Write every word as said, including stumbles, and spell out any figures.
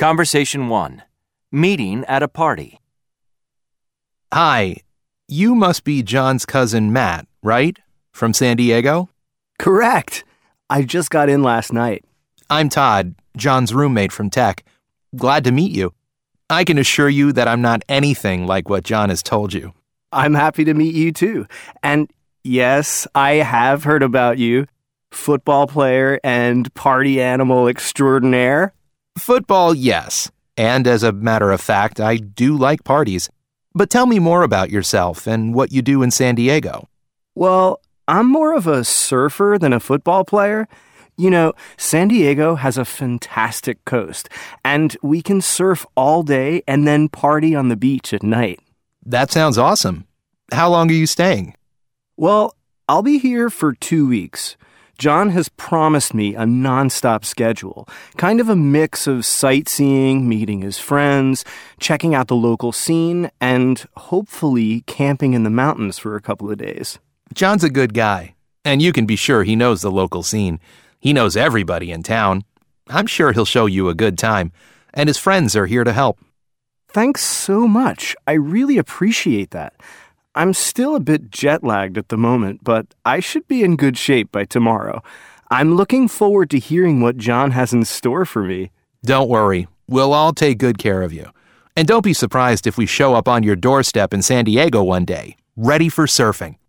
Conversation one. Meeting at a party. Hi, you must be John's cousin Matt, right? From San Diego? Correct. I just got in last night. I'm Todd, John's roommate from Tech. Glad to meet you. I can assure you that I'm not anything like what John has told you. I'm happy to meet you too. And yes, I have heard about you. Football player and party animal extraordinaire. Football, yes. And as a matter of fact, I do like parties. But tell me more about yourself and what you do in San Diego. Well, I'm more of a surfer than a football player. You know, San Diego has a fantastic coast, and we can surf all day and then party on the beach at night. That sounds awesome. How long are you staying? Well, I'll be here for two weeks. John has promised me a nonstop schedule, kind of a mix of sightseeing, meeting his friends, checking out the local scene, and hopefully camping in the mountains for a couple of days. John's a good guy, and you can be sure he knows the local scene. He knows everybody in town. I'm sure he'll show you a good time, and his friends are here to help. Thanks so much. I really appreciate that. I'm still a bit jet-lagged at the moment, but I should be in good shape by tomorrow. I'm looking forward to hearing what John has in store for me. Don't worry. We'll all take good care of you. And don't be surprised if we show up on your doorstep in San Diego one day, ready for surfing.